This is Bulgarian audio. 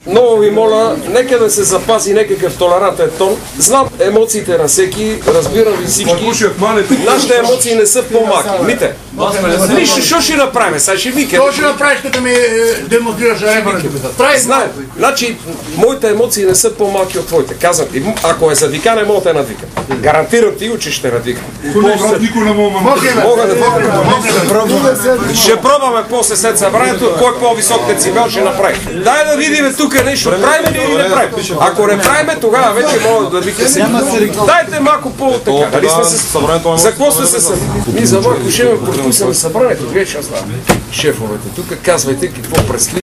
Много ви моля, нека да се запази някакъв толерантен тон. Знам емоциите на всеки, разбирам ви всички. Нашите емоции не са по-малки. Мите, нищо, що ще направим? Сега ще викаме. Що ще направиш, като ми демонстрираш референдум? Знаем, значи, моите емоции не са по-малки от твоите. Казвам ти, ако е за викане, мога да те надвикам. Гарантирам ти, че ще надвикам. Ще пробваме после след събранието, кой по-висок децибел ще направи. Дай да видим тук нещо, правим ли или не правим. Ако не правим, тогава вече мога да викам. Дайте малко по-така. За какво сте се събрали? Ние за Войко ще ме пропусаме събранието. Вие ще става. Шефовете тук, казвайте какво предстои.